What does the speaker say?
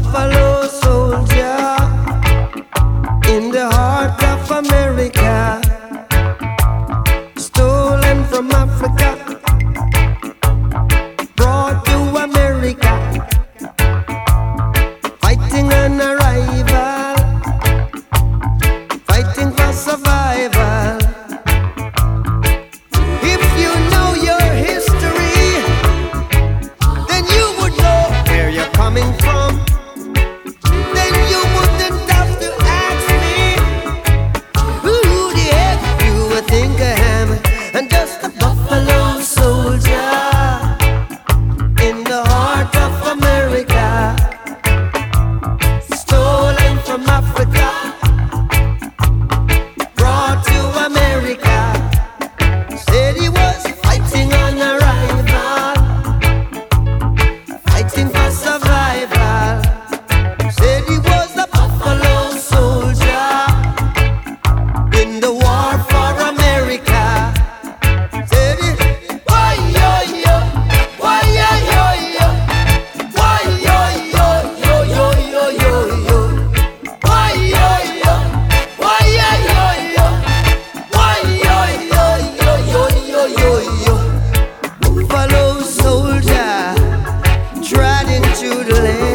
buffalo soldier in the heart of America, stolen from Africa, brought to America, fighting an arrival, fighting for survival. If you know your history, then you would know where you're coming from. Then you wouldn't have to ask me who the heck you would think I am. I'm just a buffalo soldier in the heart of America, stolen from Africa, brought to America. Said he was fighting on arrival, fighting for survival. Said he was a buffalo soldier in the war for America. Said he, why yo yo, why yo yo yo, why yo yo yo yo yo yo yo, why yo yo, why yo yo yo, why yo yo yo yo yo yo yo. Buffalo soldier trod into the land.